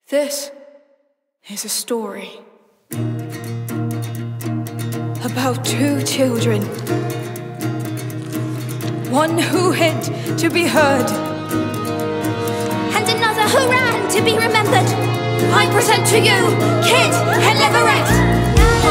This is a story about two children, one who hid to be heard, and another who ran to be remembered. I present to you Kit and Leverett.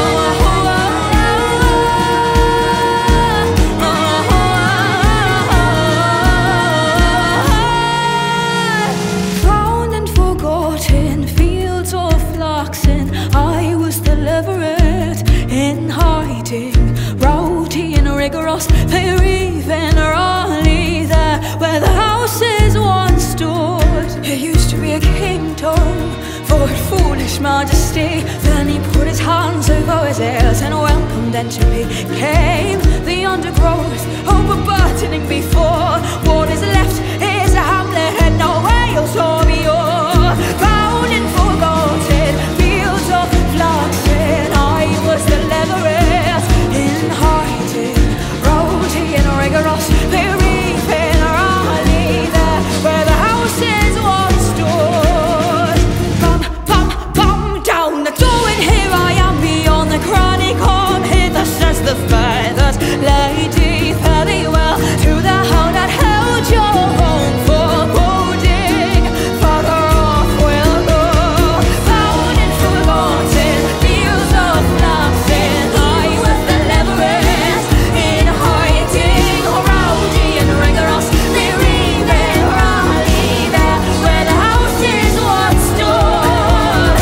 Found and forgotten fields of flaxen, I was the Leverett in hiding, rowdy and rigorous, Périve and Raleigh, there where the houses once stood. It used to be a kingdom for foolish majesty. Then he put his hands over his ears and welcomed entropy. Came the undergrowth, overburdening before. What is left is a hamlet, no Wales or Muir. Found and forgotten fields of flaxen, I was the Leverett in hiding, rowdy and rigorous, Périve and Raleigh, there where the houses once stood. Bum, bum, bum, down the door, and here I am beyond the cranny. Come hither, says the feathers. Lady, fare thee well to the hound that held your home foreboding. Farther off we'll go, found and forgotten fields of flaxen, I was the Leverett in hiding, rowdy and rigorous, Périve and Raleigh, there where the houses once stood.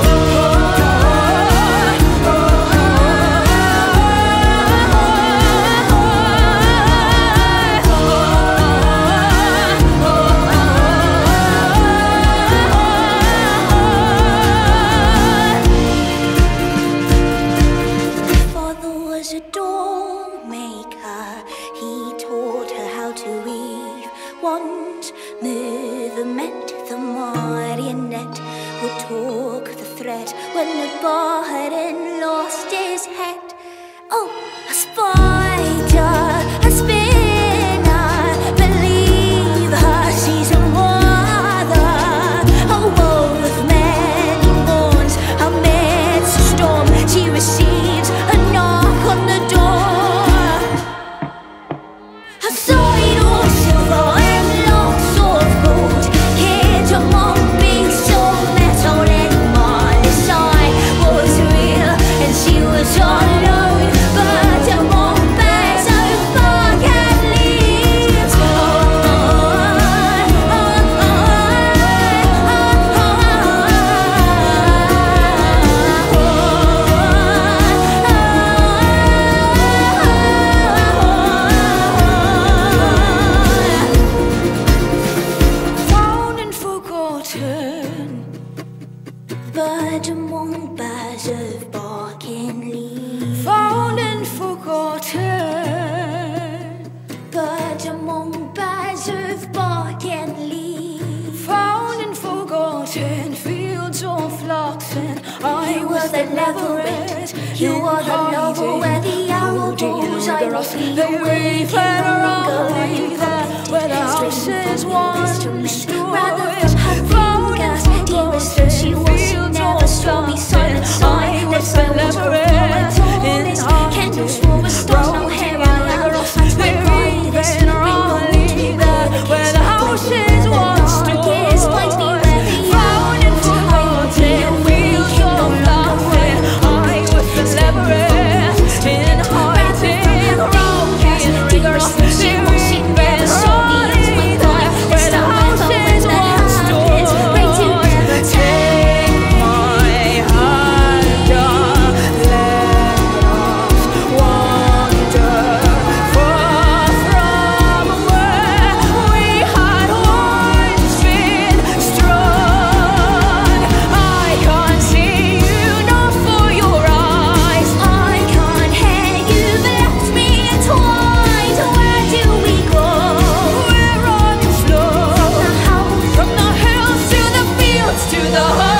Father was a doll maker. He taught her how to weave. Once Mother met the marionette who took the thread when the burden lost his head. Oh, a spider, a spinner, believe her, she's a mother. A wolf, many mourns amidst a storm. She receives a knock on the door. A side of silver and lots of gold, hid among beasts of metal and malice. I was real and she was alone, but among bags of bark and leaves. Found and forgotten, But among boughs of bark and leaves. found and forgotten, But among boughs of bark and leaves. found and forgotten fields of flaxen, I was the Leverett. You are the novel where the arrow goes. I will be They away, reap keep and on Raleigh, going. there where the houses once stood. Rather than have Found and fingers, dearest, though she was, she fields never of saw me flaxen, silent sigh. I was Let's the go to Leverett in candles for the stars, no hair I am. They reap and Raleigh, there where the houses once stood. Found and forgotten fields of flaxen, I was the Leverett in hiding, rowdy and rigorous, Périve and Raleigh, there where the houses once stood. Take my hand, let us wander far from where we had once been strung. I can't see you, not for your eyes. I can't hear you, left me entwined. Where do we go? We're on the floor, The house from the hills to the fields to the